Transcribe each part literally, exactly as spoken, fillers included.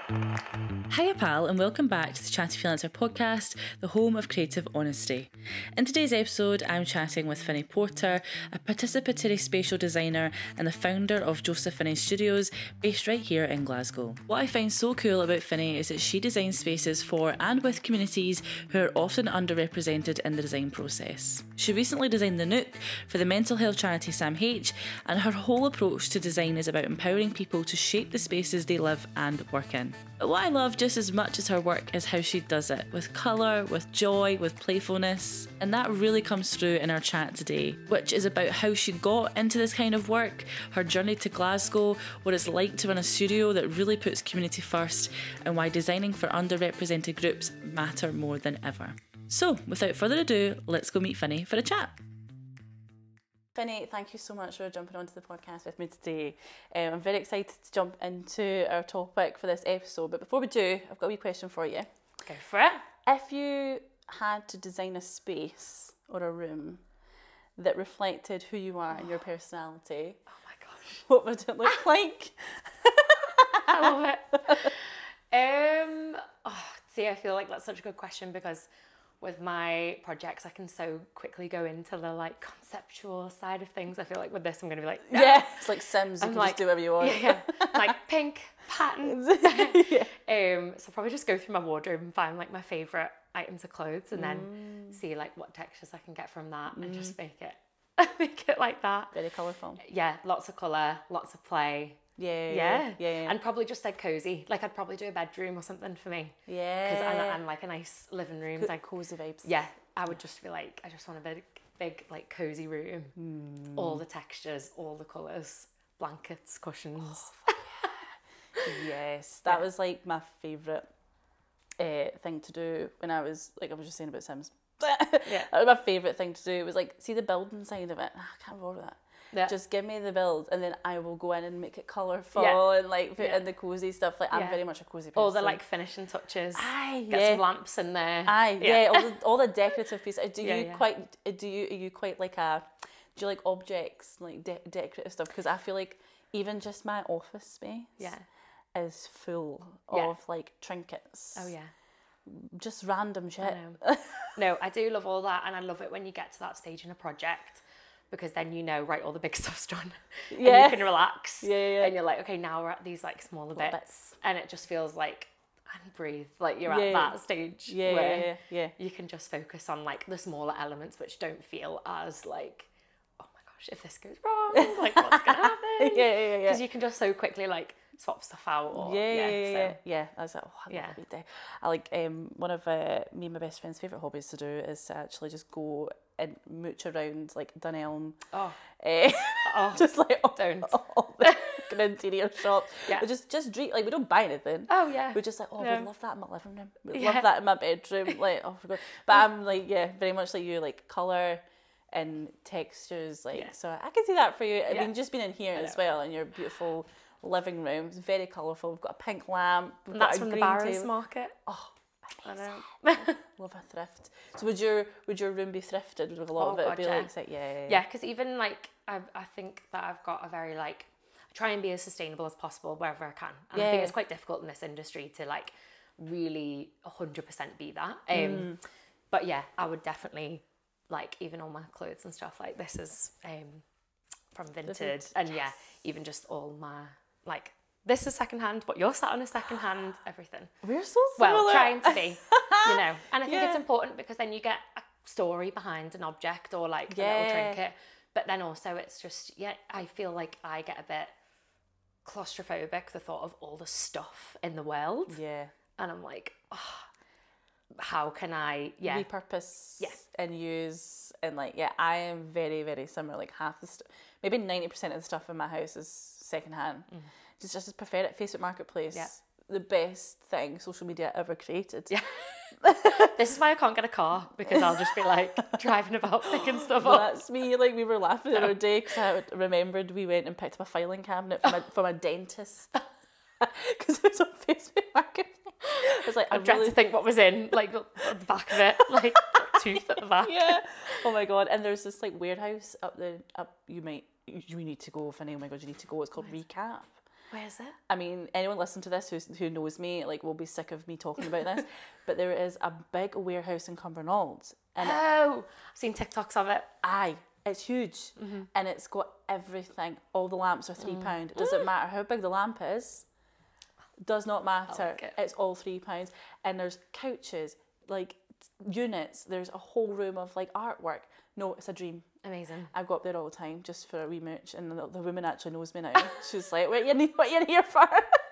Hiya pal, and welcome back to the Chatty Freelancer podcast, the home of creative honesty. In today's episode, I'm chatting with Finny Porter, a participatory spatial designer and the founder of Joseph Finney Studios, based right here in Glasgow. What I find so cool about Finny is that she designs spaces for and with communities who are often underrepresented in the design process. She recently designed the Nook for the mental health charity Sam H, and her whole approach to design is about empowering people to shape the spaces they live and work in. But what I love just as much as her work is how she does it, with colour, with joy, with playfulness. And that really comes through in our chat today, which is about how she got into this kind of work, her journey to Glasgow, what it's like to run a studio that really puts community first, and why designing for underrepresented groups matter more than ever. So, without further ado, let's go meet Finny for a chat. Finny, thank you so much for jumping onto the podcast with me today. Um, I'm very excited to jump into our topic for this episode, but before we do, I've got a wee question for you. Go for it. If you had to design a space or a room that reflected who you are and your personality, oh my gosh, what would it look like? I love it. Um, oh, see, I feel like that's such a good question because with my projects, I can so quickly go into the like conceptual side of things. I feel like with this, I'm going to be like, no. Yeah, it's like Sims. You I'm can like, just do whatever you want. Yeah, yeah. Like pink patterns. Yeah. Um, so I'll probably just go through my wardrobe and find like my favourite items of clothes, and then Mm. see like what textures I can get from that, Mm. and just make it, make it like that. Very colourful. Yeah, lots of colour, lots of play. Yeah, Yeah. yeah, yeah. And probably just like cozy. Like I'd probably do a bedroom or something for me. Yeah. Because and, and like a nice living room. Co- like cozy vibes. Yeah, I would just be like, I just want a big, big like cozy room. Mm. All the textures, all the colours, blankets, cushions. Oh, yes, that Yeah. was like my favourite uh, thing to do when I was, like I was just saying about Sims. Yeah. That was my favourite thing to do. It was like, see the building side of it. Ah, I can't bother that. Yeah. Just give me the build, and then I will go in and make it colourful Yeah. and like put Yeah. in the cozy stuff. Like I'm Yeah. very much a cozy person. All the like finishing touches. Aye, Get yeah. some lamps in there. Aye, yeah, all the all the decorative pieces. Do Yeah, you yeah. quite? Do you are you quite like a? Do you like objects, like de- decorative stuff? Because I feel like even just my office space, Yeah. is full Yeah. of like trinkets. Oh yeah. Just random shit. I know. No, I do love all that, and I love it when you get to that stage in a project, because then you know, right, all the big stuff's done. And Yeah. you can relax. Yeah, yeah. And you're like, okay, now we're at these like smaller Little bits. bits. And it just feels like, and breathe. Like you're Yeah. at that stage Yeah, where yeah, yeah, yeah. you can just focus on like the smaller elements which don't feel as like, oh my gosh, if this goes wrong, like what's gonna happen? Yeah, yeah, yeah, yeah. Because you can just so quickly like swap stuff out. Or, Yeah, yeah, yeah, so. yeah. Yeah, I was like, oh, I love Yeah. a wee day. I like um one of uh, me and my best friend's favourite hobbies to do is to actually just go and mooch around like Dunelm. Oh, Eh, oh, just like all, don't. all the fucking interior shops. Yeah. We just just dream, like we don't buy anything. Oh yeah. We're just like, oh, No. we love that in my living room. We Yeah. love that in my bedroom. Like, oh, for God. But I'm like, yeah, very much like you, like colour and textures. Like, Yeah. so I can see that for you. I Yeah. mean, just being in here I as know. well in your beautiful living room. It's very colourful. We've got a pink lamp. We've And got that's a from the green Barrows table. Market. Oh, I know. love a thrift. So would your would your room be thrifted? Would a lot Oh, of it God, be yeah. like, say, yeah, Yeah, because even like I, I think that I've got a very like I try and be as sustainable as possible wherever I can, and I think Yeah. it's quite difficult in this industry to like really a hundred percent be that. Um, Mm. but yeah, I would definitely like even all my clothes and stuff like this is um from Vinted, Vinted, and yeah, even just all my like this is secondhand, but you're sat on a secondhand everything. We're so similar. Well, trying to be, you know. And I think it's Yeah. important because then you get a story behind an object or like a Yeah. little trinket. But then also it's just, yeah, I feel like I get a bit claustrophobic, the thought of all the stuff in the world. Yeah. And I'm like, oh, how can I, yeah. repurpose Yeah. and use and like yeah I am very very similar. Like half the st- maybe ninety percent of the stuff in my house is secondhand. Mm. Just just prefer it. Facebook Marketplace, Yeah. the best thing social media ever created. Yeah. This is why I can't get a car, because I'll just be like driving about picking stuff Well, up. that's me. Like we were laughing the other day because I remembered we went and picked up a filing cabinet from a from a dentist because it was on Facebook Marketplace. I was like, I I'm trying really to think what was in, like, the the back of it, like, tooth at the back. yeah. Oh my God. And there's this like warehouse up the up. You might you need to go, Finny. Oh my God, you need to go. It's called Recap. Where is it? I mean, anyone listening to this who's, who knows me, like, will be sick of me talking about this. But there is a big warehouse in Cumbernauld. And oh, I've seen TikToks of it. aye, it's huge. Mm-hmm. And it's got everything. All the lamps are three mm. pound. It doesn't matter how big the lamp is. Does not matter. Like it. It's all three pounds. And there's couches, like units. There's a whole room of like artwork. No, it's a dream. Amazing. I go up there all the time just for a wee mooch, and the, the woman actually knows me now. She's like, "What you what you here for?"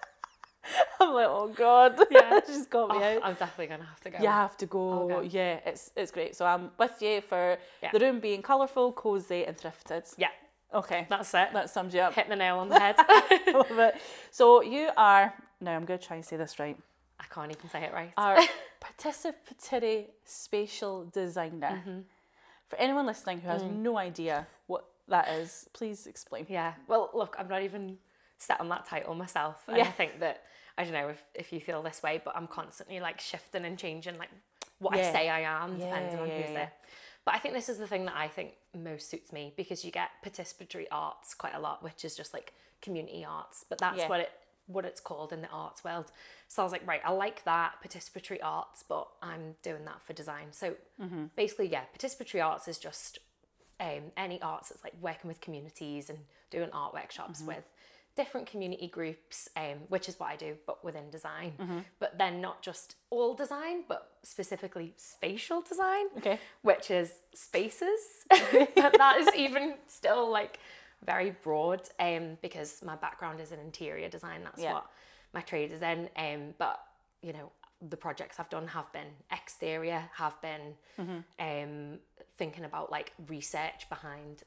I'm like, "Oh God!" Yeah, she's got me oh, out. I'm definitely gonna have to go. You have to go. Okay. Yeah, it's it's great. So I'm with you for yeah. the room being colourful, cosy, and thrifted. Yeah. Okay. That's it. That sums you up. Hit the nail on the head. I love it. So you are now. I'm going to try and say this right. I can't even say it right. Are participatory spatial designer. Mm-hmm. For anyone listening who has mm. no idea what that is, please explain. Yeah. Well, look, I'm not even set on that title myself. And yeah. I think that, I don't know if, if you feel this way, but I'm constantly like shifting and changing like what yeah. I say I am, yeah, depending on yeah, who's yeah. there. But I think this is the thing that I think most suits me, because you get participatory arts quite a lot, which is just like community arts. But that's yeah. what it what it's called in the arts world. So I was like, right, I like that, participatory arts, but I'm doing that for design. So mm-hmm. basically, yeah, participatory arts is just um, any arts that's like working with communities and doing art workshops mm-hmm. with different community groups, um, which is what I do, but within design. Mm-hmm. But then not just all design, but specifically spatial design, okay. which is spaces. But that is even still like very broad, um, because my background is in interior design. That's yeah. what my trade is in. Um, but you know, the projects I've done have been exterior, have been mm-hmm. um, thinking about like research behind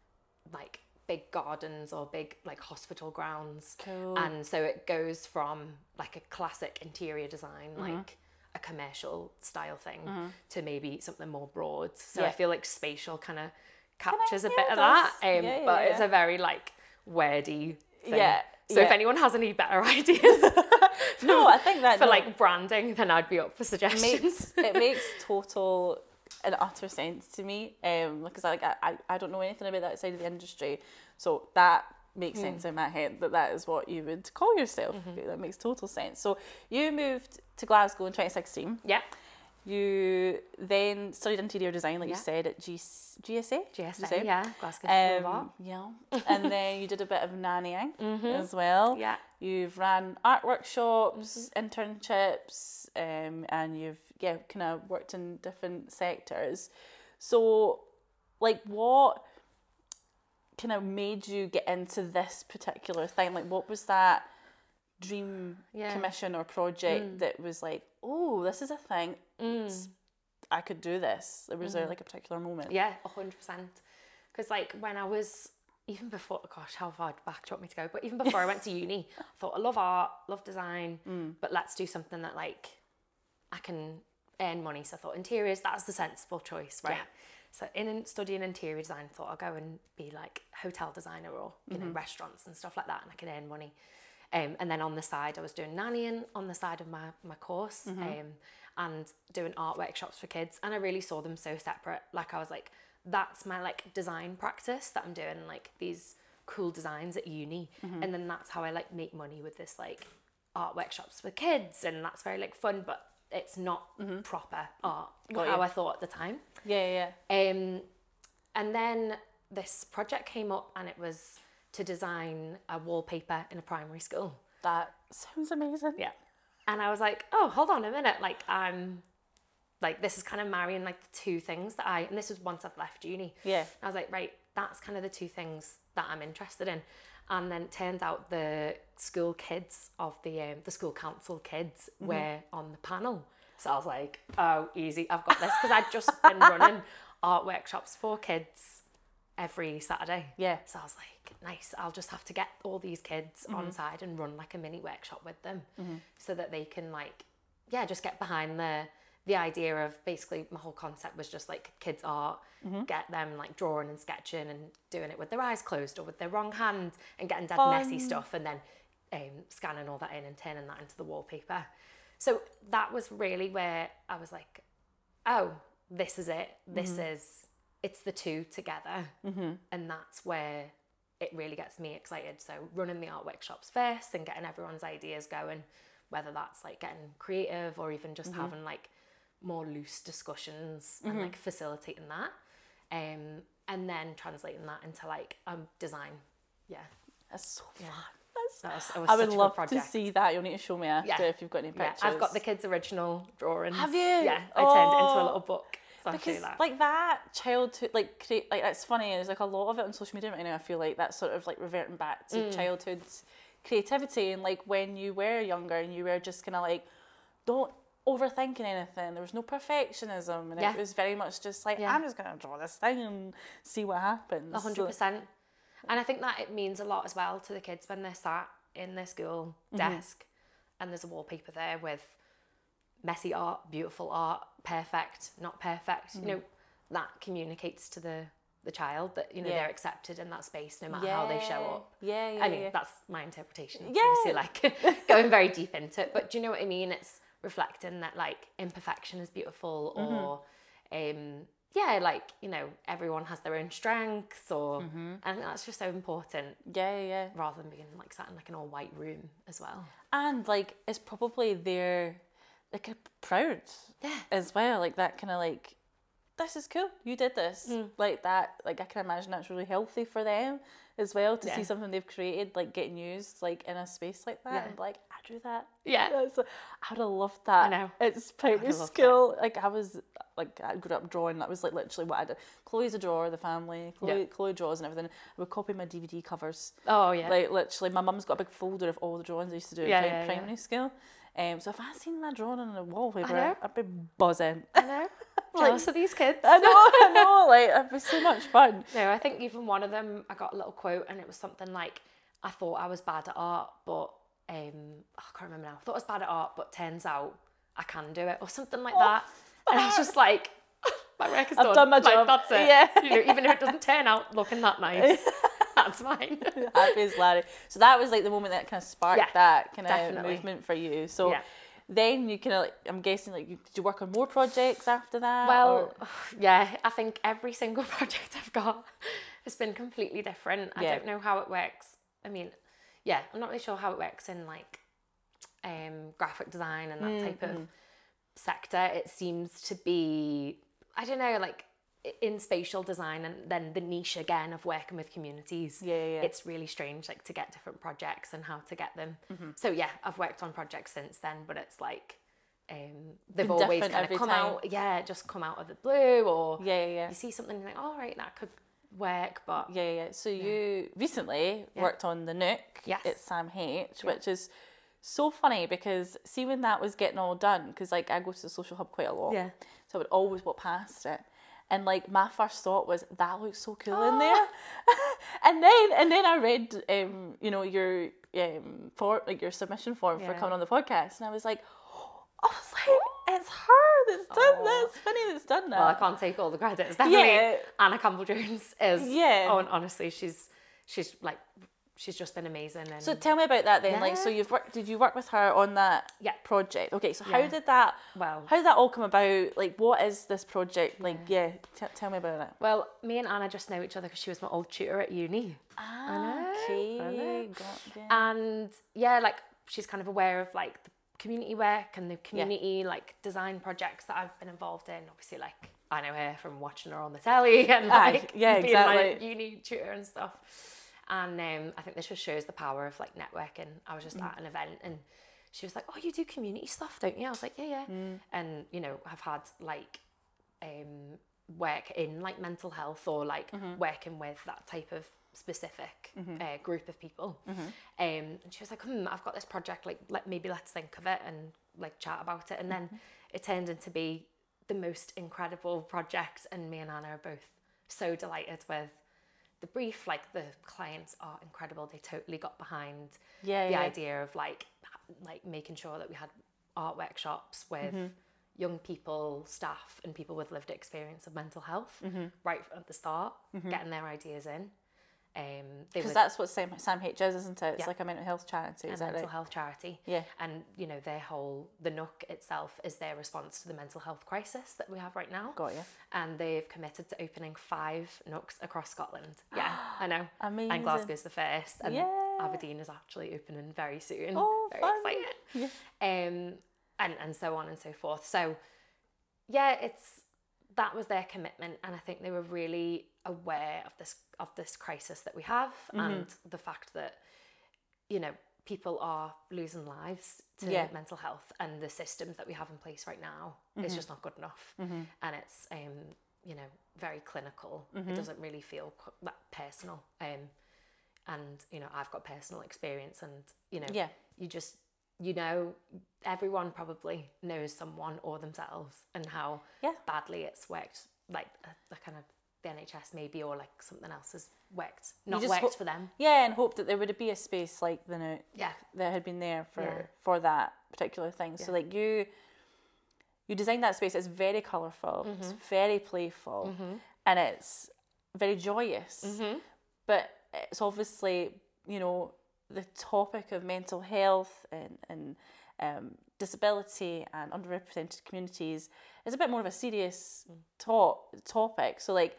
like big gardens or big like hospital grounds. Cool. And so it goes from like a classic interior design, mm-hmm. like a commercial style thing, mm-hmm. to maybe something more broad. So yeah. I feel like spatial kind of captures a bit of that, um, yeah, yeah, but yeah. it's a very like wordy thing. Yeah. So yeah. if anyone has any better ideas, for, no, I think that for no, like branding, then I'd be up for suggestions. It makes, it makes total and utter sense to me, um, because I like I, I don't know anything about that side of the industry, so that makes mm. sense in my head that that is what you would call yourself. Mm-hmm. That makes total sense. So you moved to Glasgow in twenty sixteen. Yeah. You then studied interior design, like yeah. you said, at G- GSA? G S A, yeah, Glasgow School of Art. Yeah. And then you did a bit of nannying mm-hmm. as well. Yeah. You've ran art workshops, mm-hmm. internships, um, and you've yeah kind of worked in different sectors. So, like, what kind of made you get into this particular thing? Like, what was that dream yeah. commission or project mm. that was like, oh, this is a thing, mm. I could do this? There was mm. there like a particular moment? Yeah, one hundred percent. Because like when I was, even before, gosh, how far back do you want me to go? But even before I went to uni, I thought, I love art, love design, mm. but let's do something that like I can earn money. So I thought interiors, that's the sensible choice, right? Yeah. So in studying interior design, I thought I'll go and be like hotel designer or, you mm-hmm. know, restaurants and stuff like that, and I can earn money. Um, and then on the side, I was doing nannying on the side of my, my course, mm-hmm. um, and doing art workshops for kids. And I really saw them so separate. Like I was like, that's my like design practice that I'm doing, like these cool designs at uni. Mm-hmm. And then that's how I like make money with this like art workshops for kids. And that's very like fun, but it's not mm-hmm. proper art, Got how you. I thought at the time. Yeah, yeah. Um, and then this project came up, and it was to design a wallpaper in a primary school. That sounds amazing. Yeah. And I was like, oh, hold on a minute. Like, I'm, like, this is kind of marrying, like, the two things that I, and this was once I've left uni. Yeah. I was like, right, that's kind of the two things that I'm interested in. And then it turned out the school kids of the, um, the school council kids mm-hmm. were on the panel. So I was like, oh, easy, I've got this. Because I'd just been running art workshops for kids every Saturday. Yeah. So I was like, nice, I'll just have to get all these kids mm-hmm. on side and run like a mini workshop with them mm-hmm. so that they can like, yeah, just get behind the the idea of basically my whole concept was just like kids art, mm-hmm. get them like drawing and sketching and doing it with their eyes closed or with their wrong hand and getting dead Fun. messy stuff and then um, scanning all that in and turning that into the wallpaper. So that was really where I was like, oh, this is it. This mm-hmm. is, it's the two together. Mm-hmm. And that's where it really gets me excited. So running the art workshops first and getting everyone's ideas going, whether that's like getting creative or even just mm-hmm. having like more loose discussions mm-hmm. and like facilitating that, um, and then translating that into like um design. Yeah, that's so fun. Yeah. That was, that was I would love to see that. You'll need to show me after yeah. if you've got any pictures. Yeah, I've got the kids' original drawings. Have you? Yeah, I oh. turned it into a little book. So because that. like that childhood, like create, like that's funny. There's like a lot of it on social media right now. I feel like that's sort of like reverting back to mm. childhood creativity and like when you were younger and you were just kind of like don't overthinking anything. There was no perfectionism, and yeah. it was very much just like yeah. I'm just gonna draw this thing and see what happens. A hundred percent. And I think that it means a lot as well to the kids when they're sat in their school mm-hmm. desk and there's a wallpaper there with messy art, beautiful art, perfect, not perfect. Mm-hmm. You know, that communicates to the the child that, you know, yeah. they're accepted in that space no matter yeah. how they show up. Yeah, yeah. I mean, yeah. that's my interpretation. It's yeah. obviously like going very deep into it. But do you know what I mean? It's reflecting that like imperfection is beautiful or mm-hmm. um yeah, like, you know, everyone has their own strengths or mm-hmm. and that's just so important. Yeah, yeah, yeah. Rather than being like sat in like an all white room as well. And like it's probably they're like proud yeah. as well. Like that kind of like, this is cool. You did this. Mm. Like that, like I can imagine that's really healthy for them as well to yeah. see something they've created like getting used like in a space like that yeah. and like I drew that. Yeah. That's, I would have loved that. I know. It's primary school. That. Like I was like I grew up drawing. That was like literally what I did. Chloe's a drawer, the family. Chloe, yeah. Chloe draws and everything. I would copy my D V D covers. Oh yeah. Like literally, my mum's got a big folder of all the drawings I used to do yeah, in yeah, primary yeah. school. Um, so if I seen that drawing on a wallpaper, I'd be buzzing. I know. Jealous of these kids. I know, I know. Like it'd be so much fun. No, I think even one of them, I got a little quote, and it was something like, "I thought I was bad at art, but um, I can't remember now. I thought I was bad at art, but turns out I can do it," or something like oh, that. And I was just like, "My work is done. I've done my like, job. That's it. Yeah. You know, even if it doesn't turn out looking that nice." That's fine. Happy as Larry. So that was like the moment that kind of sparked yeah, that kind of definitely. movement for you. So yeah. then you kind of like, I'm guessing like, you, did you work on more projects after that? Well, or? yeah, I think every single project I've got has been completely different. I yeah. don't know how it works. I mean, yeah, I'm not really sure how it works in like um, graphic design and that mm-hmm. type of sector. It seems to be, I don't know, like, in spatial design and then the niche again of working with communities. Yeah, yeah. It's really strange like to get different projects and how to get them. Mm-hmm. So yeah, I've worked on projects since then, but it's like um, they've Been always kind of come time. out, yeah, just come out of the blue or yeah, yeah, yeah. you see something and you think, oh right, that could work, but yeah, yeah. So yeah. you recently yeah. worked on the Nook yes. at Sam H, yeah. which is so funny because see when that was getting all done, because like I go to the social hub quite a lot, yeah. so I would always walk past it. And like my first thought was that looks so cool oh. in there, and then and then I read um you know your um for like your submission form yeah. for coming on the podcast, and I was like, oh, I was like, it's her that's done oh. this, Finny that's done that. Well, I can't take all the credit. It's definitely yeah. Anna Campbell Jones is yeah. Oh, and honestly, she's she's like. She's just been amazing. And so tell me about that then. Yeah. Like, so you've worked. Did you work with her on that yeah. project? Okay, so yeah. how did that? Well, how did that all come about? Like, what is this project? Like, yeah, yeah t- tell me about it. Well, me and Anna just know each other because she was my old tutor at uni. Ah, I know, okay. I know. Got, yeah. And yeah, like she's kind of aware of like the community work and the community yeah. like design projects that I've been involved in. Obviously, like I know her from watching her on the telly and like ah, yeah, being exactly. my uni tutor and stuff. And um, I think this just shows the power of like networking. I was just mm. at an event and she was like, oh, you do community stuff, don't you? I was like, yeah, yeah. Mm. And, you know, I've had like um, work in like mental health or like mm-hmm. working with that type of specific mm-hmm. uh, group of people. Mm-hmm. Um, and she was like, hmm, I've got this project, like let maybe let's think of it and like chat about it. And then mm-hmm. it turned into be the most incredible project. And me and Anna are both so delighted with the brief. Like the clients are incredible. They totally got behind yeah, the yeah. idea of like like making sure that we had art workshops with mm-hmm. young people, staff and people with lived experience of mental health mm-hmm. right at the start, mm-hmm. getting their ideas in. Um, they Because were that's what Sam, Sam H is, isn't it? It's Yeah. like a mental health charity, a is that mental right? health charity. Yeah. And, you know, their whole, the Nook itself is their response to the mental health crisis that we have right now. Got you. And they've committed to opening five Nooks across Scotland. Yeah, I know. Amazing. And Glasgow's the first. And Yeah. Aberdeen is actually opening very soon. Oh, very fun. excited. Yeah. Um, and, and so on and so forth. So, yeah, it's, that was their commitment. And I think they were really aware of this of this crisis that we have, mm-hmm. and the fact that, you know, people are losing lives to Yeah. mental health, and the systems that we have in place right now mm-hmm. is just not good enough. Mm-hmm. And it's um you know, very clinical. Mm-hmm. It doesn't really feel that personal. Um and, you know, I've got personal experience, and, you know, yeah. you just, you know, everyone probably knows someone or themselves, and how yeah. badly it's worked, like a, a kind of the N H S maybe, or like something else has worked, not worked hope, for them. Yeah, and hope that there would be a space like the Nook yeah. that had been there for, yeah. for that particular thing. Yeah. So like you, you designed that space. It's very colourful, mm-hmm. it's very playful, mm-hmm. and it's very joyous. Mm-hmm. But it's obviously, you know, the topic of mental health and, and um, disability and underrepresented communities is a bit more of a serious mm. top, topic. So like,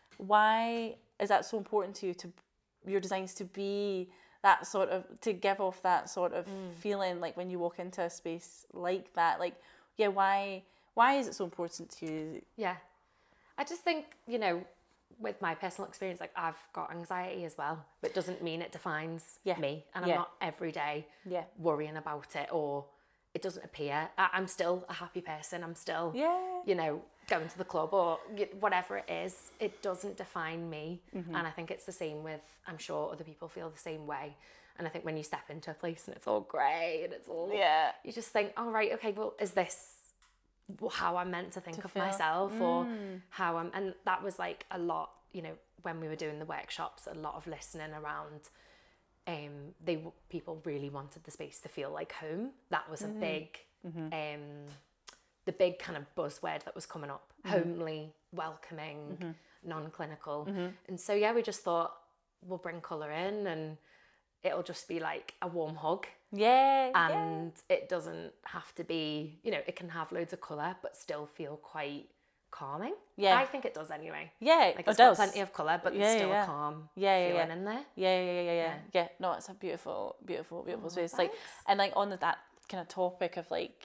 why is that so important to you, to your designs to be that sort of, to give off that sort of mm. feeling, like when you walk into a space like that? Like, yeah, why why is it so important to you? Yeah, I just think, you know, with my personal experience, like I've got anxiety as well, but doesn't mean it defines yeah. me, and I'm yeah. not every day yeah. worrying about it, or it doesn't appear. I, I'm still a happy person. I'm still, yeah. you know, going to the club or whatever it is. It doesn't define me. Mm-hmm. And I think it's the same with, I'm sure other people feel the same way. And I think when you step into a place and it's all grey and it's all, yeah, you just think, oh, right, okay, well, is this how I'm meant to think to of feel. myself, mm. or how I'm, and that was like a lot, you know, when we were doing the workshops, a lot of listening around. Um, they people really wanted the space to feel like home. That was a mm-hmm. big, mm-hmm. um, the big kind of buzzword that was coming up. Mm-hmm. Homely, welcoming, mm-hmm. non-clinical, mm-hmm. and so yeah, we just thought we'll bring colour in, and it'll just be like a warm hug. Yeah, and yeah. it doesn't have to be, you know, it can have loads of colour but still feel quite calming. Yeah, I think it does anyway. Yeah, like it it's does. got plenty of colour, but yeah, there's still yeah. a calm yeah, yeah, feeling yeah. in there. Yeah, yeah, yeah, yeah, yeah. Yeah. yeah. No, it's a beautiful, beautiful, beautiful Oh, space. thanks. Like, and like on the, that kind of topic of like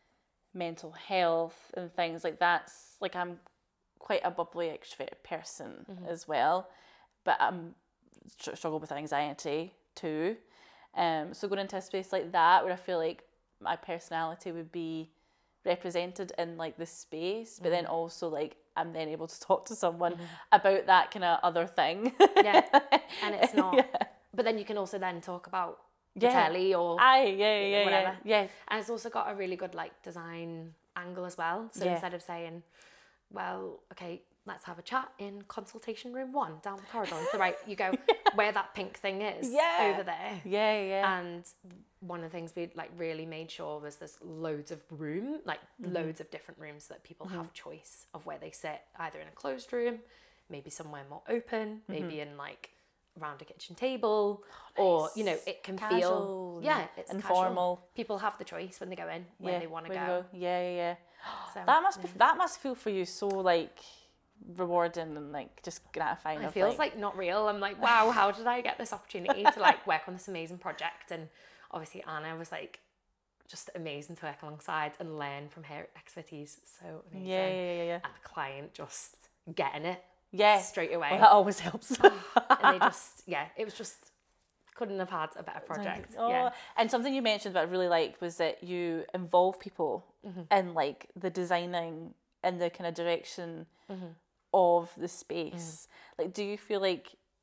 mental health and things like that's like, I'm quite a bubbly extroverted person mm-hmm. as well, but I'm str- struggle with anxiety too. Um, so going into a space like that where I feel like my personality would be represented in like the space, but mm-hmm. then also like I'm then able to talk to someone mm-hmm. about that kind of other thing. Yeah, and it's not. Yeah. But then you can also then talk about the yeah. telly or Aye, yeah, yeah, whatever. Yeah, yeah. And it's also got a really good like design angle as well. So yeah. instead of saying, well, okay, let's have a chat in consultation room one down the corridor. So right, you go yeah. where that pink thing is yeah. over there. Yeah, yeah. And one of the things we like really made sure was there's loads of room, like mm-hmm. loads of different rooms so that people mm-hmm. have choice of where they sit, either in a closed room, maybe somewhere more open, mm-hmm. maybe in like around a kitchen table, oh, nice. Or you know, it can casual, feel yeah, it's informal. Casual. People have the choice when they go in where yeah, they want to go. go. Yeah, yeah, yeah. So, that must yeah. be that must feel for you so like rewarding and like just gratifying. It feels like, like not real. I'm like, wow, how did I get this opportunity to like work on this amazing project? And obviously Anna was like just amazing to work alongside and learn from her expertise. So amazing. Yeah, yeah, yeah, yeah. And the client just getting it. Yeah. Straight away. Well, that always helps. And they just, yeah, it was just, couldn't have had a better project. Oh, yeah. And something you mentioned that I really liked was that you involve people mm-hmm. in like the designing and the kind of direction mm-hmm. of the space. Mm-hmm. Like, do you feel like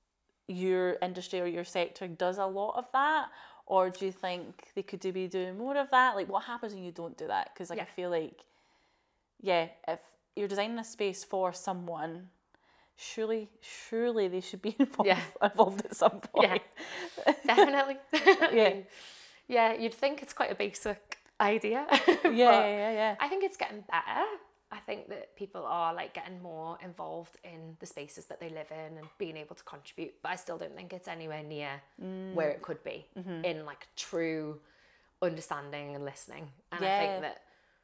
your industry or your sector does a lot of that? Or do you think they could be doing more of that? Like, what happens when you don't do that? Because like, yeah. I feel like, yeah, if you're designing a space for someone, surely, surely they should be involved, yeah. involved at some point. Yeah, definitely. yeah. mean, yeah, you'd think it's quite a basic idea. yeah, yeah, yeah, yeah. I think it's getting better. I think that people are like getting more involved in the spaces that they live in and being able to contribute, but I still don't think it's anywhere near mm. where it could be mm-hmm. in like true understanding and listening. And yeah. I think that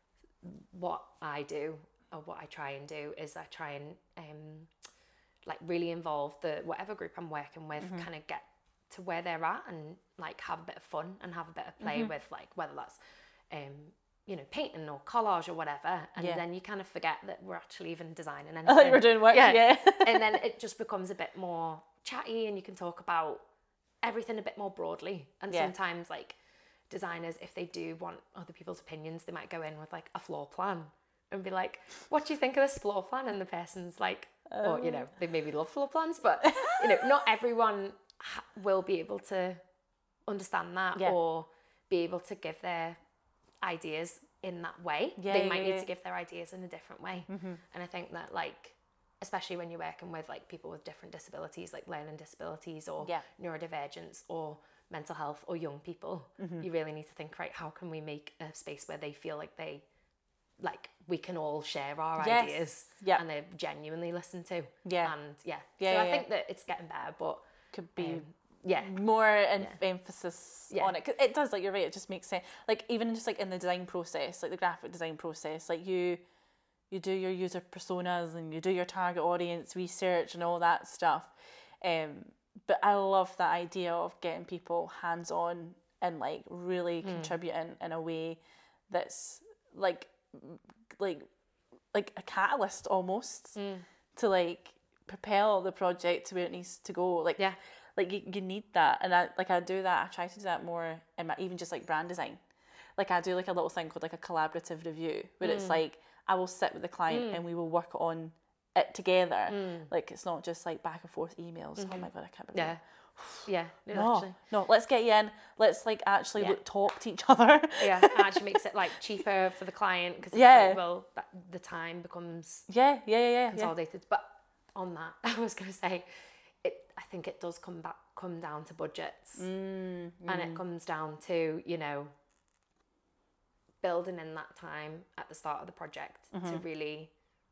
what I do, or what I try and do, is I try and um, like really involve the whatever group I'm working with, mm-hmm. kind of get to where they're at and like have a bit of fun and have a bit of play mm-hmm. with like whether that's um, you know, painting or collage or whatever, and yeah. then you kind of forget that we're actually even designing anything. I thought you were doing work, yeah. yeah. And then it just becomes a bit more chatty, and you can talk about everything a bit more broadly. And yeah. sometimes, like, designers, if they do want other people's opinions, they might go in with, like, a floor plan and be like, what do you think of this floor plan? And the person's like, oh, or, you know, they maybe love floor plans, but, you know, not everyone ha- will be able to understand that yeah. or be able to give their ideas in that way. Yeah, they might yeah, need yeah. to give their ideas in a different way. Mm-hmm. And I think that, like, especially when you're working with like people with different disabilities, like learning disabilities or yeah. neurodivergence or mental health or young people, mm-hmm. you really need to think, right, how can we make a space where they feel like they like we can all share our yes. ideas yep. and they're genuinely listened to. Yeah. And yeah. yeah so yeah, I think yeah. that it's getting better, but could be um, yeah more en- yeah. emphasis yeah. on it, because it does, like, you're right, it just makes sense. Like, even just like in the design process, like the graphic design process, like you you do your user personas and you do your target audience research and all that stuff, um but I love that idea of getting people hands-on and like really mm. contributing in a way that's like like like a catalyst almost mm. to like propel the project to where it needs to go. Like yeah Like you, you need that, and I like I do that. I try to do that more in my even just like brand design. Like I do like a little thing called like a collaborative review, where mm. it's like I will sit with the client mm. and we will work on it together. Mm. Like it's not just like back and forth emails. Mm-hmm. Oh my god, I can't believe. Yeah, yeah. No, no, actually. no. Let's get you in. Let's like actually yeah. look talk to each other. Yeah, it actually makes it like cheaper for the client because yeah, like, well, that, the time becomes yeah, yeah, yeah, yeah, consolidated. Yeah. But on that, I was going to say. It, I think it does come back, come down to budgets, mm, mm. and it comes down to, you know, building in that time at the start of the project mm-hmm. to really,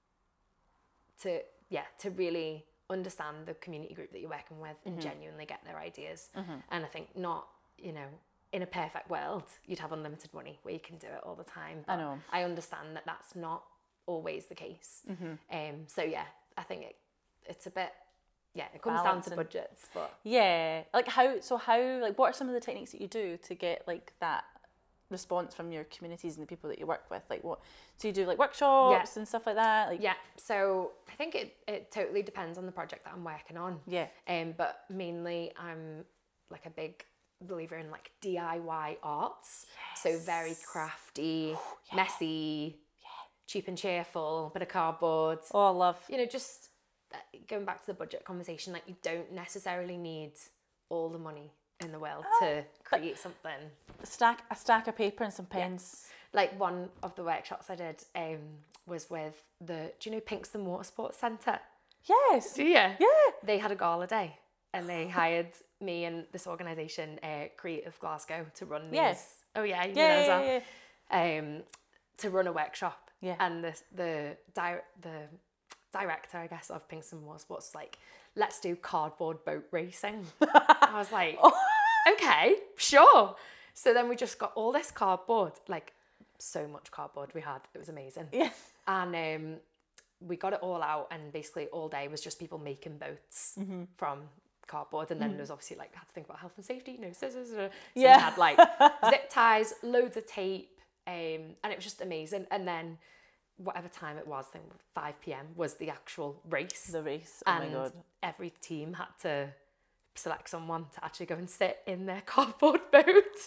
to yeah, to really understand the community group that you're working with mm-hmm. and genuinely get their ideas. Mm-hmm. And I think not, you know, in a perfect world, you'd have unlimited money where you can do it all the time. But I know. I understand that that's not always the case. Mm-hmm. Um. So yeah, I think it, it's a bit. Yeah, it comes down to budgets, but yeah, like how so how like what are some of the techniques that you do to get like that response from your communities and the people that you work with? Like what so you do like workshops yeah. and stuff like that? Like yeah, so I think it it totally depends on the project that I'm working on. Yeah, um, but mainly I'm like a big believer in like D I Y arts, yes. so very crafty, yeah. messy, yeah. cheap and cheerful, bit of cardboard. Oh, I love you know just. Going back to the budget conversation, like you don't necessarily need all the money in the world oh, to create something. A stack, a stack of paper and some pens. Yeah. Like one of the workshops I did um, was with the, do you know Pinkston Watersports Centre? Yes. Do you? Yeah. They had a gala day and they hired me and this organisation, uh, Creative Glasgow, to run these. Yes. Oh yeah, you yeah, know yeah, that. Yeah. Um, to run a workshop. Yeah. And the the di- the director, I guess, of Pinkston Watersports was like, let's do cardboard boat racing. I was like, okay, sure. So then we just got all this cardboard, like so much cardboard we had. It was amazing. Yeah. And um, we got it all out, and basically all day was just people making boats mm-hmm. from cardboard. And then mm. there was obviously like, had to think about health and safety, no scissors. So yeah. we had like zip ties, loads of tape, um, and it was just amazing. And then whatever time it was, I think five p.m. was the actual race. The race, oh and my god. Every team had to select someone to actually go and sit in their cardboard boat.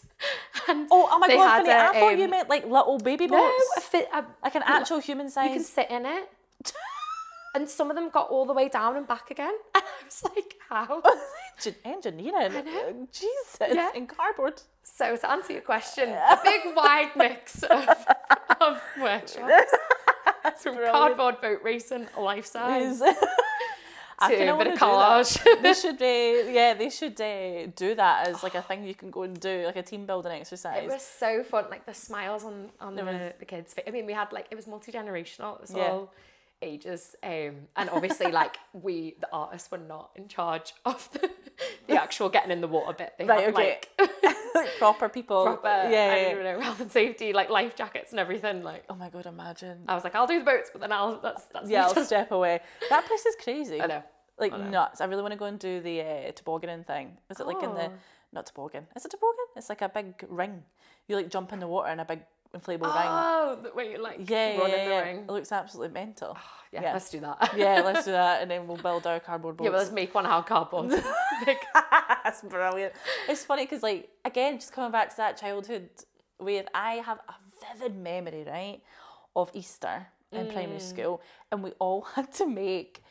And oh, oh my god, had I a, thought um, you meant like little baby boats. No, a fit, a, like an actual human size. You can sit in it. And some of them got all the way down and back again. And I was like, how? Engineering. I know. Jesus. Yeah. In cardboard. So to answer your question, a big wide mix of, of workshops. From cardboard boat racing, life size. I to kind a of bit want of to do collage. that. They should, uh, yeah, they should uh, do that as like a thing you can go and do, like a team building exercise. It was so fun, like the smiles on, on the, was- the kids' face. I mean, we had like, it was multi-generational, it was Yeah. all ages. Um, and obviously like we, the artists, were not in charge of the, the actual getting in the water bit. They Right, had okay. like Proper people. proper, yeah, yeah, I yeah. don't know, health and safety, like life jackets and everything. Like, Oh my God, imagine. I was like, I'll do the boats, but then I'll, that's, that's Yeah, me I'll done. step away. That place is crazy. I know. Like I know. nuts. I really want to go and do the uh, tobogganing thing. Is it like in the, Oh. not toboggan, is it toboggan? It's like a big ring. You like jump in the water in a big inflatable ring. Oh, the way you like Yeah, run yeah, in the yeah. ring. It looks absolutely mental. Yeah, yeah. let's do that. Yeah, let's do that and then we'll build our cardboard boats. Yeah, well, let's make one out of cardboard. Big. That's brilliant. It's funny because, like, again, just coming back to that childhood with, I have a vivid memory, right, of Easter in Mm. primary school, and we all had to make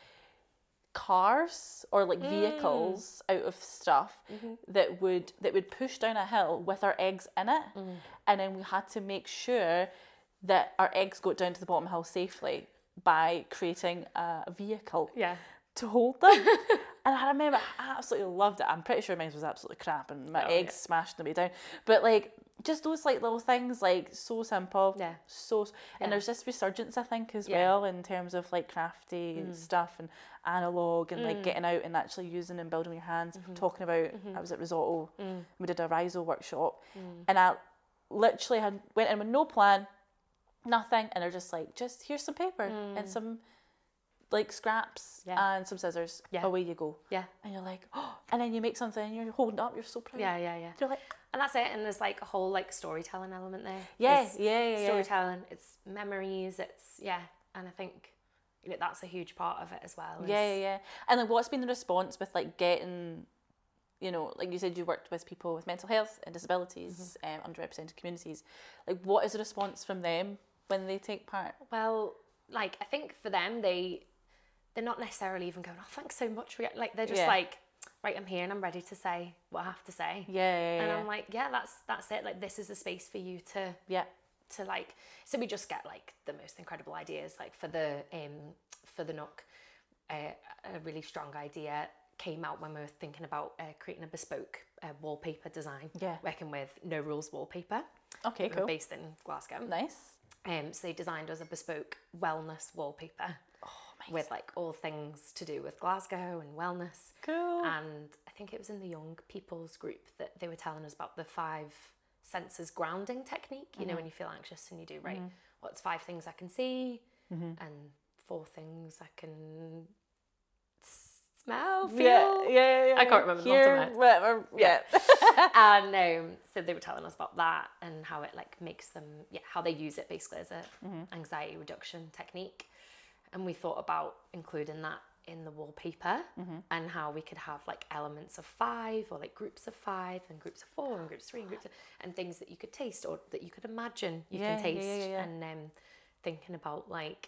cars or like vehicles Mm. out of stuff Mm-hmm. that would that would push down a hill with our eggs in it, Mm. and then we had to make sure that our eggs got down to the bottom hill safely by creating a vehicle Yeah. to hold them. And I remember I absolutely loved it. I'm pretty sure mine was absolutely crap and my Oh, eggs yeah. smashed the way down. But like just those like little things, like so simple. Yeah. So Yeah. and there's this resurgence, I think, as Yeah. well in terms of like crafty stuff and analog and like getting out and actually using and building with your hands. Talking about I was at Risotto. We did a Riso workshop and I literally had went in with no plan, nothing, and they're just like, just here's some paper and some like scraps Yeah. and some scissors. Yeah. Away you go. Yeah. And you're like, oh, and then you make something and you're holding it up, you're so proud. Yeah, yeah, yeah. You're like, And that's it. And there's like a whole like storytelling element there. yeah, It's yeah, yeah, yeah. storytelling. It's memories. It's yeah. And I think you know that's a huge part of it as well. is- Yeah, yeah, yeah. And like, what's been the response with like getting, you know, like you said, you worked with people with mental health and disabilities, Mm-hmm. um, underrepresented communities. Like, what is the response from them when they take part? Well, like I think for them, they they're not necessarily even going, oh, thanks so much for it. Like they're just Yeah. like, right, I'm here and I'm ready to say what I have to say. Yeah, yeah, And yeah. I'm like, yeah, that's that's it. Like this is a space for you to yeah. to like. So we just get like the most incredible ideas. Like for the um for the Nook, uh, a really strong idea came out when we were thinking about uh, creating a bespoke uh, wallpaper design. Yeah. Working with No Rules Wallpaper. Okay, We're cool. based in Glasgow. Nice. Um, so they designed us a bespoke wellness wallpaper with like all things to do with Glasgow and wellness. Cool. And I think it was in the young people's group that they were telling us about the five senses grounding technique. You know, when you feel anxious and you do, right, what's five things I can see and four things I can s- smell, feel. Yeah, yeah, yeah. I can't remember the off the Here, top of my head. whatever. Yeah. And um, so they were telling us about that and how it like makes them, yeah, how they use it basically as a anxiety reduction technique. And we thought about including that in the wallpaper and how we could have like elements of five or like groups of five and groups of four and groups of three and groups of, and things that you could taste or that you could imagine you Yeah, can yeah, taste. yeah, yeah. And um, thinking about like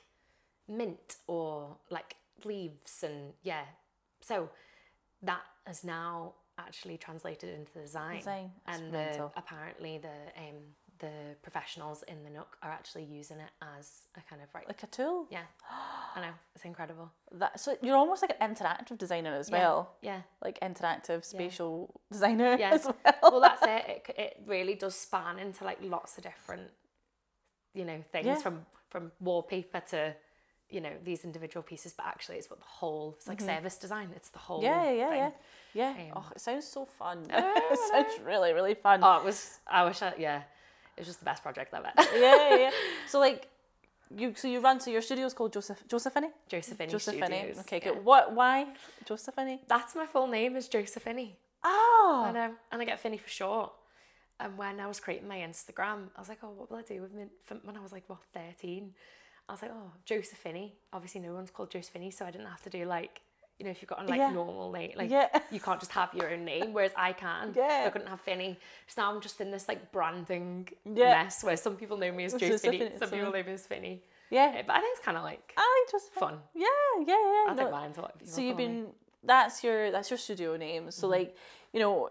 mint or like leaves and yeah. So that has now actually translated into the design. Design. That's And the, mental. apparently the um, the professionals in the Nook are actually using it as a kind of right. Like a tool. Yeah, I know, it's incredible. That, so you're almost like an interactive designer as Yeah, well. Yeah, Like interactive spatial designer yeah. as well. Well, that's it. it. c- It really does span into like lots of different, you know, things Yeah. from from wallpaper to, you know, these individual pieces. But actually, it's what the whole. It's like service design. It's the whole. Yeah, yeah, thing. yeah. Yeah. Um, oh, it sounds so fun. It sounds really, really fun. Oh, it was. I wish. I, yeah, it was just the best project I've had. yeah, yeah. So like, you so you run. So your studio's called Joseph Josephine. Josephine Josephine. Studios. Okay, yeah. good. What? Why Josephine? That's my full name is Josephine. Oh. I know, and I get Finny for short. And when I was creating my Instagram, I was like, oh, what will I do with me? When I was like, what, thirteen? I was like, oh, Josephine. Obviously, no one's called Josephine, so I didn't have to do like, you know, if you've got a like Yeah. normal name, like Yeah. you can't just have your own name, whereas I can. Yeah. I couldn't have Finny. So now I'm just in this like branding Yeah. mess where some people know me as Josephine, Josephine, some so- people know me as Finny. Yeah. Yeah, but I think it's kind of like I like Josephine. fun. Yeah, yeah, yeah. I'll No, take mine to what people So you've call me. been that's your that's your studio name. So like, you know,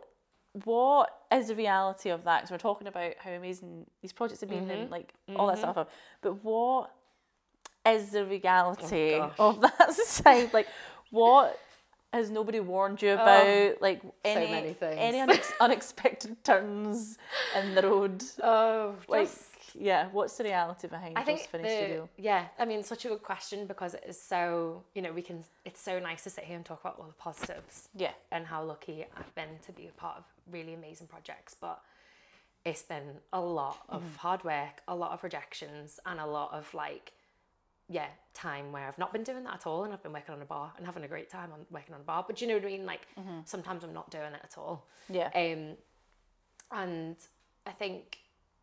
what is the reality of that? Because we're talking about how amazing these projects have been and like all that stuff. But what is the reality Oh, gosh. of that side? Like, What has nobody warned you about? Oh, like any, so many things. any unex- unexpected turns in the road? Oh, like just, yeah. What's the reality behind I think Josephine the, Studio? Yeah, I mean, such a good question because it is so, you know, we can. It's so nice to sit here and talk about all the positives. Yeah. And how lucky I've been to be a part of really amazing projects, but it's been a lot of mm. hard work, a lot of rejections, and a lot of like. yeah, time where I've not been doing that at all and I've been working on a bar and having a great time on working on a bar. But do you know what I mean? Like, mm-hmm. sometimes I'm not doing it at all. Yeah. Um, and I think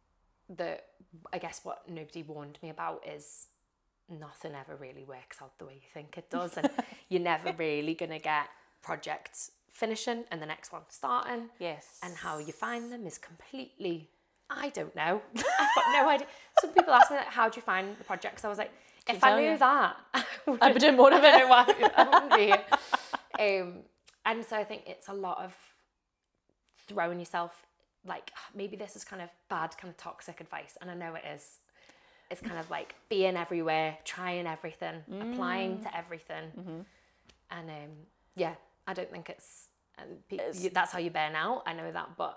that, I guess what nobody warned me about is nothing ever really works out the way you think it does. And you're never really going to get projects finishing and the next one starting. Yes. And how you find them is completely... I don't know. I've got no idea. Some people ask me, like, how do you find the projects? I was like, Can if I knew you? that, I I'd be doing more of it. I don't know why I wouldn't be here. Um, and so I think it's a lot of throwing yourself, like, maybe this is kind of bad, kind of toxic advice, and I know it is. It's kind of like being everywhere, trying everything, mm. applying to everything. Mm-hmm. And um, yeah, I don't think it's, and pe- it's, you, that's how you burn out. I know that, but...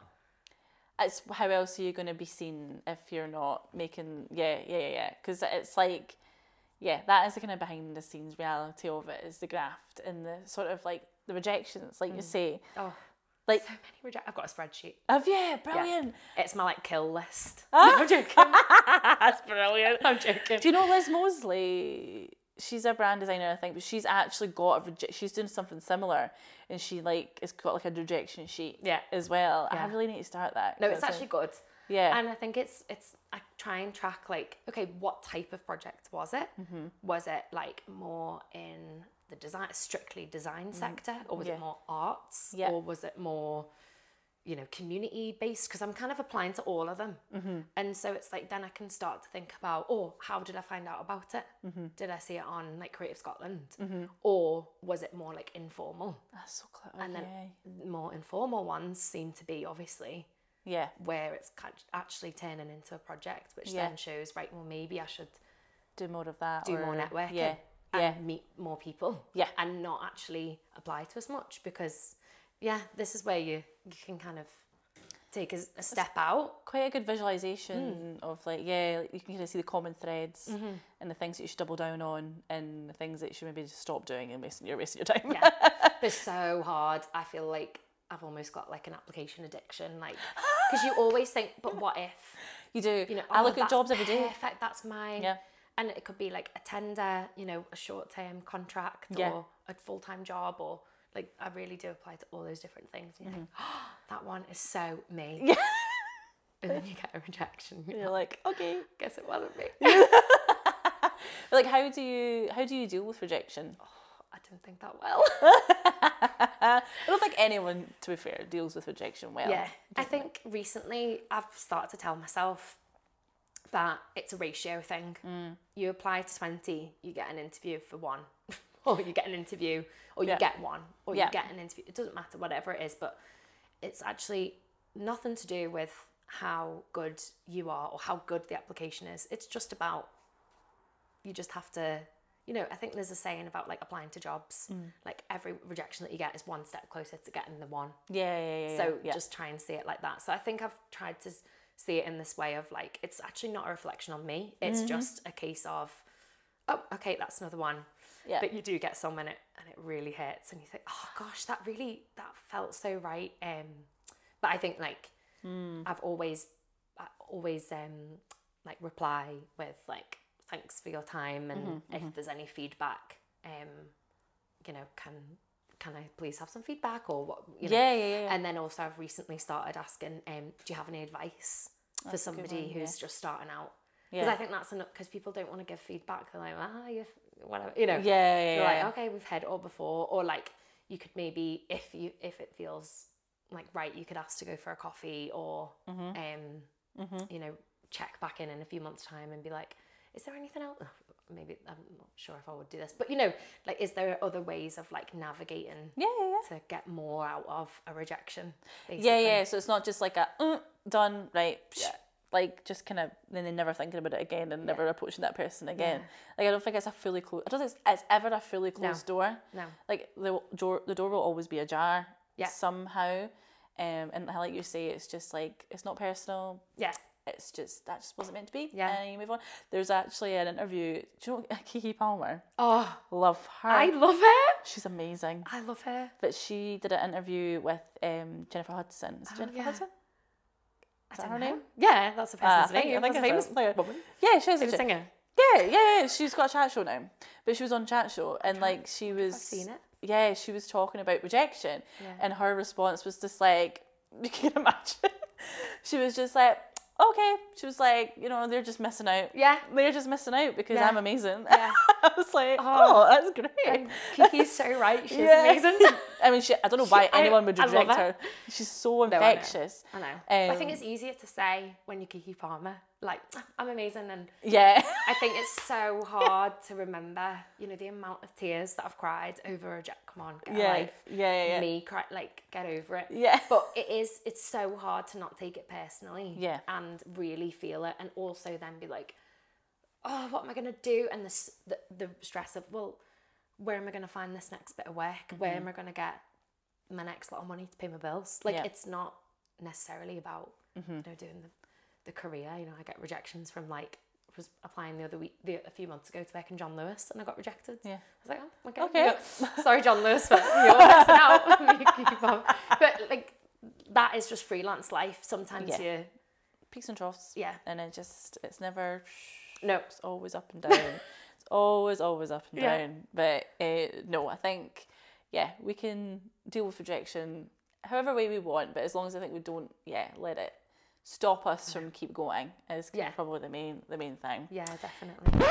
It's how else are you going to be seen if you're not making, yeah, yeah, yeah, yeah. Because it's like, yeah, that is the kind of behind the scenes reality of it, is the graft and the sort of like the rejections, like mm. you say. Oh, like so many rejections. I've got a spreadsheet. Have you? Brilliant. Yeah. It's my like kill list. Ah? I'm joking. That's brilliant. I'm joking. Do you know Liz Mosley? She's a brand designer, I think, but she's actually got a reje- she's doing something similar, and she like has got like a rejection sheet yeah. as well. Yeah. I really need to start that. No, it's actually good. Yeah. And I think it's it's I try and track like, okay, what type of project was it? Mm-hmm. Was it like more in the design, strictly design mm. sector, or was yeah. it more arts, yeah. or was it more, you know, community based? Because I'm kind of applying to all of them. Mm-hmm. And so it's like, then I can start to think about, oh, how did I find out about it? Mm-hmm. Did I see it on like Creative Scotland? Mm-hmm. Or was it more like informal? That's so clever. And then yeah. more informal ones seem to be obviously yeah, where it's actually turning into a project, which yeah. then shows, right, well, maybe I should do more of that. Do or, more networking. Yeah. And yeah. meet more people. Yeah. And not actually apply to as much because, yeah, this is where you, you can kind of take a, a step out. Quite a good visualization mm. of like, yeah, you can kind of see the common threads mm-hmm. and the things that you should double down on and the things that you should maybe just stop doing and wasting, you're wasting your time. Yeah. They're so hard. I feel like I've almost got like an application addiction, like, because you always think, but what if? You do. You know, I oh, look at jobs every day. Perfect, that's mine. Yeah. And it could be like a tender, you know, a short-term contract yeah. or a full-time job, or like I really do apply to all those different things. And you mm-hmm. think, oh, that one is so me. Yeah. And then you get a rejection. You're, you're like, okay, guess it wasn't me. Like, how do you how do you deal with rejection? Oh, I don't think that well. I don't think anyone, to be fair, deals with rejection well. Yeah, I think it? recently I've started to tell myself that it's a ratio thing. Mm. You apply to twenty, you get an interview for one, or you get an interview, or you yeah. get one, or yeah. you get an interview. It doesn't matter, whatever it is, but it's actually nothing to do with how good you are or how good the application is. It's just about, you just have to, you know, I think there's a saying about like applying to jobs, mm. like every rejection that you get is one step closer to getting the one. Yeah, yeah, yeah. So yeah. just try and see it like that. So I think I've tried to see it in this way of like, it's actually not a reflection on me. It's mm-hmm. just a case of, oh, okay, that's another one. Yeah. But you do get some in it and it really hurts and you think, oh gosh, that really, that felt so right. Um, but I think like, mm. I've always, I always um, like reply with like, thanks for your time. And mm-hmm, if mm-hmm. there's any feedback, um, you know, can can I please have some feedback or what? You know? Yeah, yeah, yeah. And then also I've recently started asking, um, do you have any advice for that's somebody one, who's yeah. just starting out? Because yeah. I think that's enough, because people don't want to give feedback. They're like, ah, you've, whatever, you know. Yeah, yeah, They're yeah. like, okay, we've heard it all before. Or like, you could maybe, if you if it feels like right, you could ask to go for a coffee or, mm-hmm. um, mm-hmm. you know, check back in in a few months' time and be like, is there anything else? Maybe I'm not sure if I would do this, but you know, like, is there other ways of like navigating yeah, yeah, yeah. to get more out of a rejection? Basically? Yeah, yeah. So it's not just like a mm, done, right? Yeah. like just kind of then they never thinking about it again and never approaching that person again. Yeah. Like I don't think it's a fully closed. I don't think it's, it's ever a fully closed No. door. No. Like the door, the door will always be ajar. Yeah. Somehow, um, and like you say, it's just like it's not personal. Yeah. It's just that just wasn't meant to be. Yeah. And you move on. There's actually an interview. Do you know Kiki Palmer? Oh, Love her. I love her. She's amazing. I love her. But she did an interview with um, Jennifer Hudson. Is it Oh, Jennifer yeah. Hudson? I Is that don't her know. name? Yeah, that's a Ah, person's I think- name. I think That's a it's famous a- woman. Yeah, she is a Famous chick. singer. Yeah, yeah, yeah. She's got a chat show now. But she was on chat show and like she was. I've seen it. Yeah, she was talking about rejection, Yeah. and her response was just like, you can imagine. She was just like, okay. She was like, you know, they're just missing out. Yeah. They're just missing out because Yeah. I'm amazing. Yeah. I was like, Oh. oh, that's great. And Kiki's so right. She's Yeah. amazing. I mean, she, I don't know why I- anyone would I love reject her. her. She's so I know. infectious. I know. I think Um, it's easier to say when you're Kiki Palmer, like, I'm amazing. And Yeah. I think it's so hard to remember, you know, the amount of tears that I've cried over a Jack. Come on, get a Yeah. life. Yeah, yeah, yeah. Me cry, like, get over it. Yeah. But it is, it's so hard to not take it personally. Yeah. And really feel it. And also then be like, oh, what am I going to do? And this, the, the stress of, well, where am I going to find this next bit of work? Mm-hmm. Where am I going to get my next lot of money to pay my bills? Like, Yeah. it's not necessarily about, mm-hmm. you know, doing the, the career. You know, I get rejections from, like, I was applying the other week, the, a few months ago to work in John Lewis, and I got rejected. Yeah. I was like, oh, okay. Okay. You got- sorry, John Lewis, but you're missing out. You keep on. But, like, that is just freelance life. Sometimes Yeah. you, Peaks and troughs. yeah. And it just, it's never, No. it's always up and down. It's always, always up and Yeah. down. But uh, no, I think, yeah, we can deal with rejection however way we want, but as long as I think we don't, yeah, let it stop us from keep going is Yeah. probably the main, the main thing. Yeah, definitely.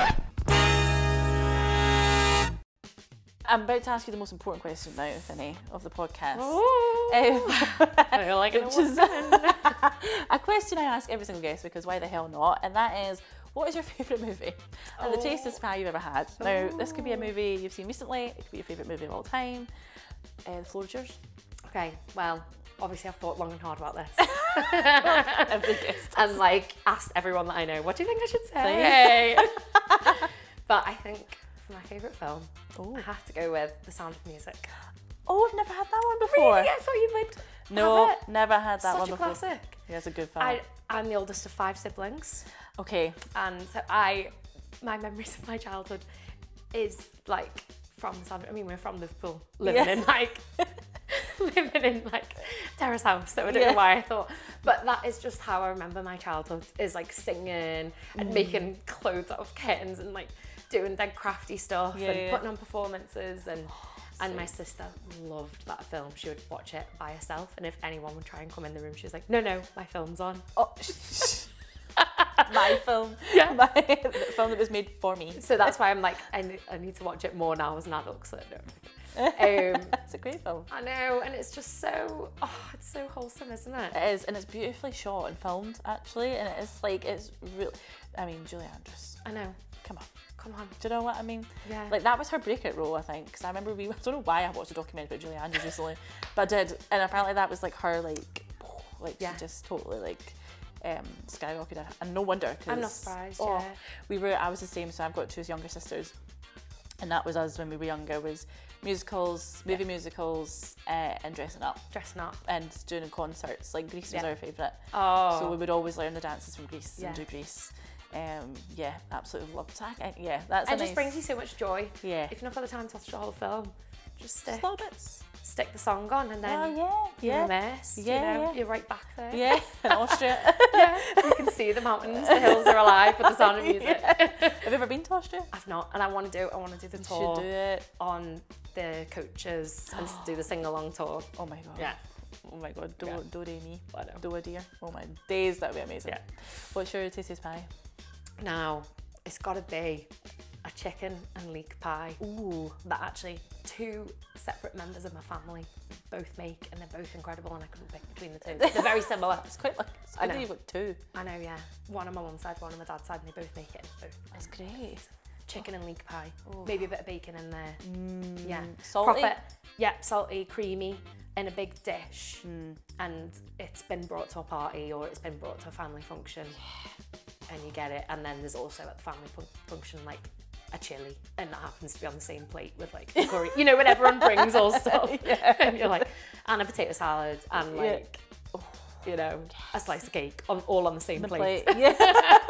I'm about to ask you the most important question now, Finny, of the podcast. Oh. Um, I don't like it. which is a question I ask every single guest because why the hell not? And that is, what is your favourite movie and the tastiest pie you've ever had? Now, this could be a movie you've seen recently, it could be your favourite movie of all time. Uh, the floor is yours. Okay, well, obviously I've thought long and hard about this. Every guest. And like asked everyone that I know, what do you think I should say? But I think for my favourite film, Ooh. I have to go with The Sound of Music. Oh, I've never had that one before. Really? I thought you would. No, have it. never had that Such one a before. classic. Yeah, it's a good film. I, I'm the oldest of five siblings, Okay. and so I, my memories of my childhood is like from the Sound. I mean, we're from Liverpool, living Yeah. in like living in like terrace house. So I don't Yeah. know why I thought, but that is just how I remember my childhood. Is like singing and Mm. making clothes out of kittens and like doing that crafty stuff Yeah, and yeah. putting on performances and. And my sister loved that film. She would watch it by herself, and if anyone would try and come in the room, she was like, "No, no, my film's on." Oh, my film. Yeah. My the film that was made for me. So that's why I'm like, I need, I need to watch it more now as an adult. Because I don't. Um, It's a great film. I know, and it's just so, oh, it's so wholesome, isn't it? It is, and it's beautifully shot and filmed actually, and it is like it's real. I mean, Julie Andrews. I know. Come on. Come on. Do you know what I mean? Yeah. Like that was her breakout role, I think, because I remember we. I don't know why I watched a documentary about Julie Andrews recently, but I did, and apparently that was like her, like, like Yeah. she just totally like um, skyrocketed, and no wonder. Cause, I'm not surprised, Oh, yeah. we were. I was the same, so I've got two younger sisters, and that was us when we were younger. Was musicals, movie musicals, uh, and dressing up Dressing up. and doing concerts. Like Grease was Yeah. our favourite. Oh. So we would always learn the dances from Grease Yeah. and do Grease. Um, yeah, absolutely loved that. I- Yeah, that's It a just nice, brings you so much joy. Yeah. If you've not got the time to watch the whole film, just stick, Just little bits. stick the song on, and then Oh yeah, you're yeah, immersed. Yeah, you know, yeah. you're right back there. yeah. In Austria. Yeah, you can see the mountains, the hills are alive with the Sound of Music. Have you ever been to Austria? I've not, and I want to do. I want to do the You tour should do it. on the coaches and do the sing along tour. Oh my god. Yeah. Oh my god. Do Yeah. do re mi. I know. Do a dear. Oh my days, that would be amazing. Yeah. What's your tastiest pie? Now, it's got to be a chicken and leek pie. Ooh. That actually two separate members of my family both make, and they're both incredible, and I couldn't pick between the two. They're very similar. It's quite like it's I good that know. you've got two. I know, yeah. One on my mum's side, one on my dad's side, and they both make it. Both That's great. chicken and leek pie. Oh. Maybe a bit of bacon in there. Mm, Yeah. salty. Proper, yeah, salty, creamy. in a big dish mm. and it's been brought to a party or it's been brought to a family function and you get it, and then there's also at the family fun- function like a chili and that happens to be on the same plate with like a curry, you know, when everyone brings all stuff yeah. and you're like, and a potato salad and like yeah. you know, a slice of cake on all on the same the plate. plate. Yeah.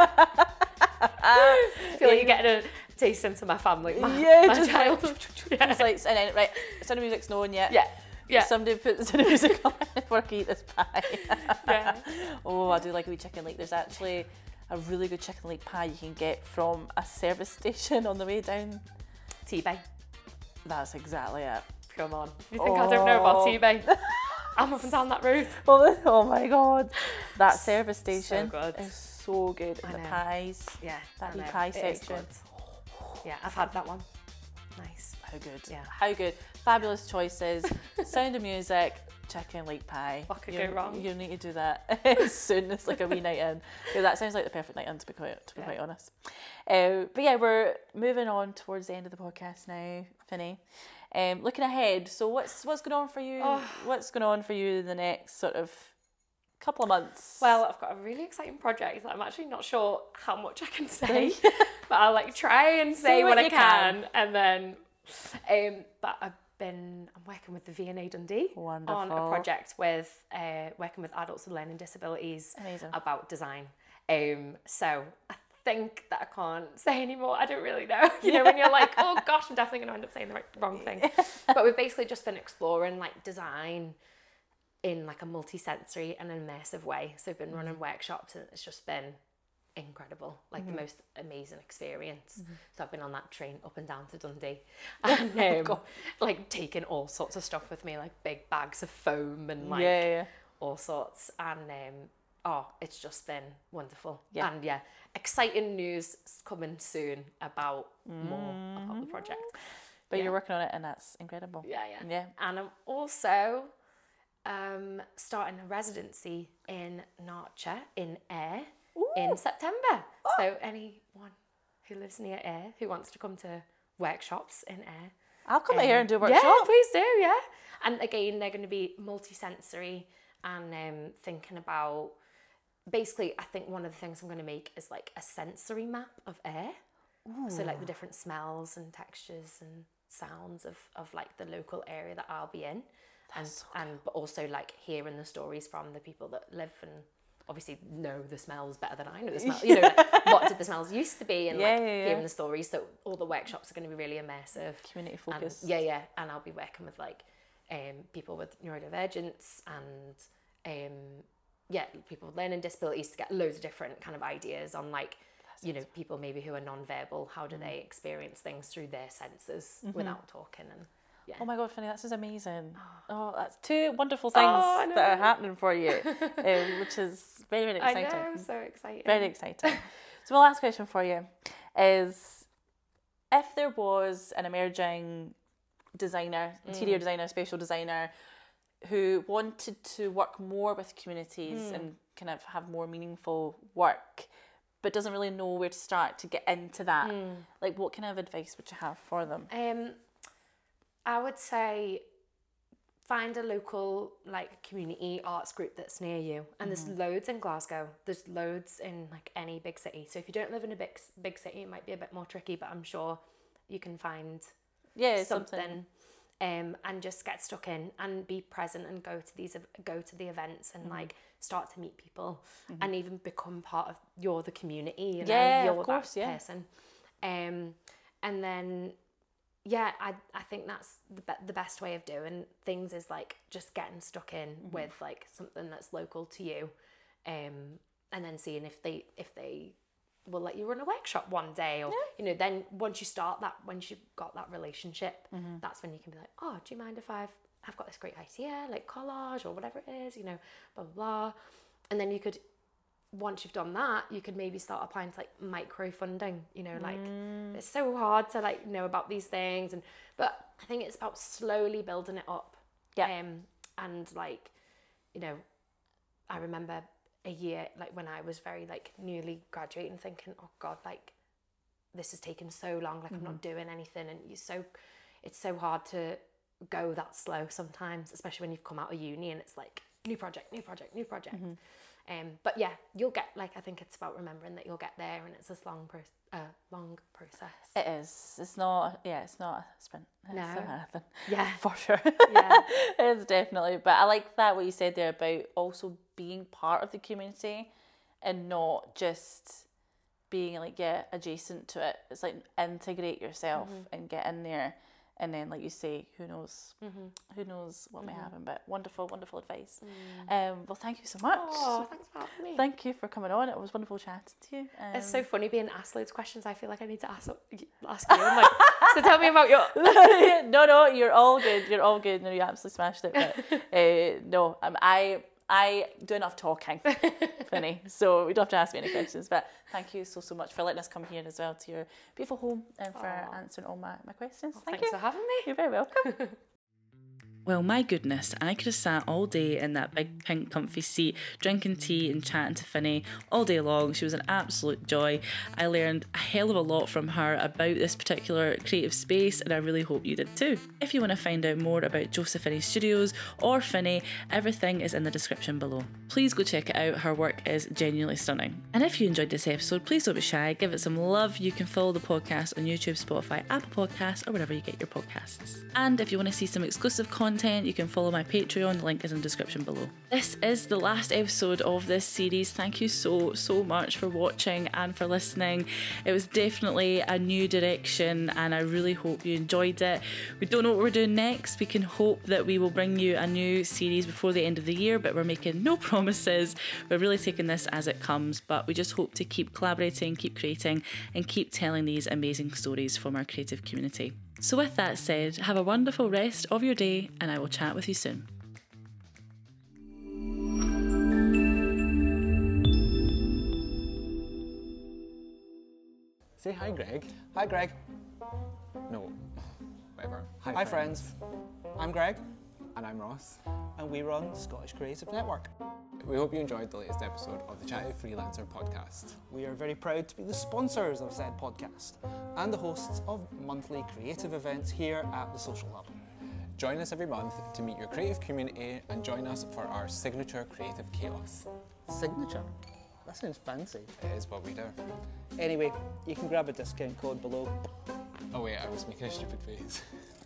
I feel like you're getting a taste into my family, my, yeah, my just child. Like, yeah. Just like, and then, right, sound of music's known yet. Yeah. Yeah. Somebody put the sound of music on before I can eat this pie. yeah. Oh, I do like a wee chicken leek. There's actually a really good chicken leek pie you can get from a service station on the way down. T-Bay. That's exactly it. Come on. You think oh. I don't know about T-Bay? I'm up and down that road. Oh, oh my God. That service station so good. is so good. And the pies. Yeah. That wee pie section. Yeah, I've had that one. Nice. How good. Yeah. How good. Fabulous choices. Sound of Music, chicken leek pie. What could go wrong? You need to do that as soon as like a wee night in. Yeah, that sounds like the perfect night in, to be quite, to be yeah. quite honest. Uh, but yeah, we're moving on towards the end of the podcast now, Finny. Um, looking ahead, so what's what's going on for you? Oh. What's going on for you in the next sort of couple of months? Well, I've got a really exciting project that I'm actually not sure how much I can say, but I'll like try and say, say what, what I can, can, and then. Um, but I've been I'm working with the V and A Dundee Wonderful. on a project with uh, working with adults with learning disabilities. Amazing. About design. Um, so I think that I can't say anymore. I don't really know. You know, when you're like, oh gosh, I'm definitely going to end up saying the right, wrong thing. But we've basically just been exploring like design in like a multi-sensory and immersive way. So we've been running workshops and it's just been incredible, like mm-hmm. the most amazing experience. Mm-hmm. So I've been on that train up and down to Dundee and um, oh like taking all sorts of stuff with me, like big bags of foam and like yeah, yeah. all sorts, and um, oh it's just been wonderful. Yeah. And yeah, exciting news coming soon about mm-hmm. more about the project, but yeah. you're working on it and that's incredible. Yeah yeah yeah and I'm also um, starting a residency in Narcha in Ayr Ooh. In September. Oh. So anyone who lives near Ayr who wants to come to workshops in Ayr, I'll come um, here and do a workshop. Yeah, please do, yeah. And again, they're going to be multi-sensory and um, thinking about, basically, I think one of the things I'm going to make is like a sensory map of Ayr. Ooh. So like the different smells and textures and sounds of, of like the local area that I'll be in. That's and, so cool. and but also like hearing the stories from the people that live and obviously know the smells better than I know the smell. You know, like, what did the smells used to be, and yeah, like yeah, yeah. hearing the stories. So all the workshops are going to be really immersive, community focused. Yeah, yeah, and I'll be working with like um, people with neurodivergence and um, yeah, people with learning disabilities to get loads of different kind of ideas on like That's you know awesome. People maybe who are non-verbal. How do mm. they experience things through their senses mm-hmm. without talking and. Yeah. Oh my God, Finny, this is amazing. Oh, that's two wonderful things oh, that are happening for you, um, which is very, very exciting. I know, so exciting. Very exciting. So my last question for you is, if there was an emerging designer, interior mm. designer, spatial designer, who wanted to work more with communities mm. and kind of have more meaningful work, but doesn't really know where to start to get into that, mm. like what kind of advice would you have for them? Um. I would say find a local like community arts group that's near you, and mm-hmm. there's loads in Glasgow, there's loads in like any big city. So if you don't live in a big big city, it might be a bit more tricky, but I'm sure you can find yeah something, something. Um, and just get stuck in and be present and go to these go to the events and mm-hmm. like start to meet people mm-hmm. and even become part of you're the community, you know, yeah, you're of course, that yeah. person. Um, and then yeah, I I think that's the be- the best way of doing things is like just getting stuck in mm-hmm. with like something that's local to you, um, and then seeing if they if they will let you run a workshop one day, or yeah. you know, then once you start that, once you've got that relationship, mm-hmm. that's when you can be like, oh, do you mind if I've I've got this great idea, like collage or whatever it is, you know, blah blah blah, and then you could. Once you've done that, you could maybe start applying to like micro funding, you know, like mm. it's so hard to like know about these things, and but I think it's about slowly building it up. Yeah. Um, and like, you know, I remember a year like when I was very like newly graduating, thinking, oh God, like this has taken so long, like mm-hmm. I'm not doing anything, and you so it's so hard to go that slow sometimes, especially when you've come out of uni and it's like new project, new project, new project. Mm-hmm. Um, but yeah, you'll get, like, I think it's about remembering that you'll get there, and it's this long, pro- uh, long process. It is. It's not, yeah, it's not a sprint. It's No. a marathon. Yeah. For sure. Yeah. It's definitely. But I like that, what you said there about also being part of the community and not just being, like, yeah, adjacent to it. It's like integrate yourself mm-hmm. and get in there. And then, like you say, who knows? Mm-hmm. Who knows what mm-hmm. may happen? But wonderful, wonderful advice. Mm. Um, well, thank you so much. Oh, thanks for having me. Thank you for coming on. It was wonderful chatting to you. Um, it's so funny being asked loads of questions. I feel like I need to ask ask you. I'm like, so tell me about your. no, no, you're all good. You're all good. No, you absolutely smashed it. But uh, no, um, I. I do enough talking, Finny, so we don't have to ask me any questions. But thank you so, so much for letting us come here as well to your beautiful home and for Aww. answering all my, my questions. Well, thank thanks you. for having me. You're very welcome. Well, my goodness, I could have sat all day in that big pink comfy seat, drinking tea and chatting to Finny all day long. She was an absolute joy. I learned a hell of a lot from her about this particular creative space, and I really hope you did too. If you want to find out more about Joseph Finney Studios or Finny, everything is in the description below. Please go check it out. Her work is genuinely stunning. And if you enjoyed this episode, please don't be shy. Give it some love. You can follow the podcast on YouTube, Spotify, Apple Podcasts, or wherever you get your podcasts. And if you want to see some exclusive content, you can follow my Patreon, the link is in the description below. This is the last episode of this series. Thank you so, so much for watching and for listening. It was definitely a new direction and I really hope you enjoyed it. We don't know what we're doing next. We can hope that we will bring you a new series before the end of the year, but we're making no promises. We're really taking this as it comes, but we just hope to keep collaborating, keep creating, and keep telling these amazing stories from our creative community. So with that said, have a wonderful rest of your day and I will chat with you soon. Say hi, Greg. Hi, Greg. No, whatever. Hi, Hi friends. friends. I'm Greg, And I'm Ross. and we run Scottish Creative Network. We hope you enjoyed the latest episode of the Chatty Freelancer podcast. We are very proud to be the sponsors of said podcast and the hosts of monthly creative events here at the Social Hub. Join us every month to meet your creative community and join us for our signature creative chaos. Signature? That sounds fancy. It is what we do. Anyway, you can grab a discount code below. Oh wait, I was making a stupid face.